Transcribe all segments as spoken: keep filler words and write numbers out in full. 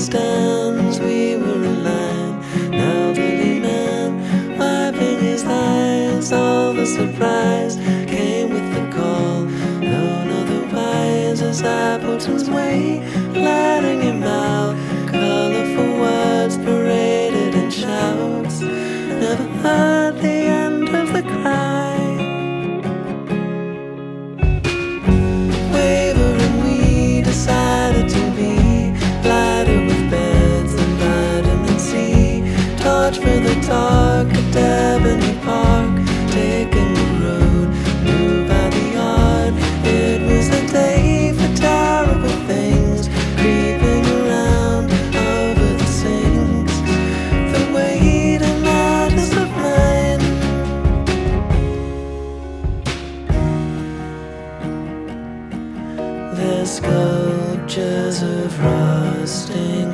stands, we were in line. Now the man, wiping his eyes, all the surprise came with the call. None otherwise as Appleton's way, letting him out. Colorful words paraded in shouts. Never heard the end of the cry. Wavering, we decided to be lighter with beds and vitamin C. Torch for the dark at Ebony Park, taking the road, moved by the yard. It was a day for terrible things, creeping around over the sinks. The weight and madness of mine. There's sculptures of rusting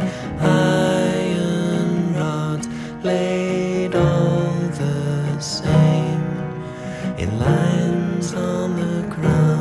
iron rods laid all the same in lines on the ground.